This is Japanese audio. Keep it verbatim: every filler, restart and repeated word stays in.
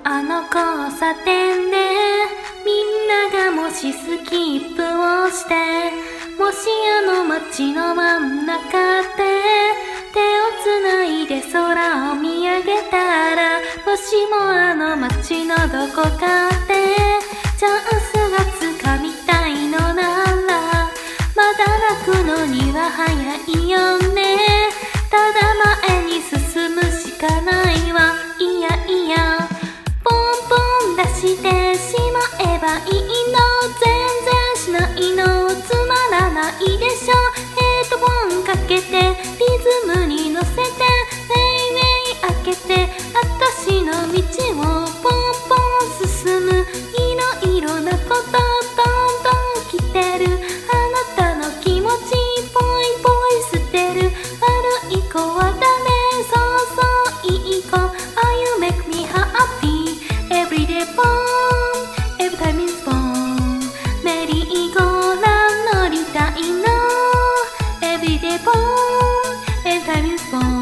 あの交差点でみんながもしスキップをしてもしあの街の真ん中で手をつないで空を見上げたらもしもあの街のどこかでチャンスがつかみたいのならまだ泣くのには早いよね。ただ前に進むしかないわ。いやいやポンポン出してしまえばいいの。全然しないのつまらないでしょ。ヘッドホンかけてリズムに乗せてウェイウェイ開けて私の道をポンポン進む。いろいろなことどんどん来てる。あなたの気持ちポイポイ捨てる。悪い子はダメそうそういい子 Oh you make me happy Everyday born Every time is born メリーゴーラン乗りたいの Everyday born Every time is born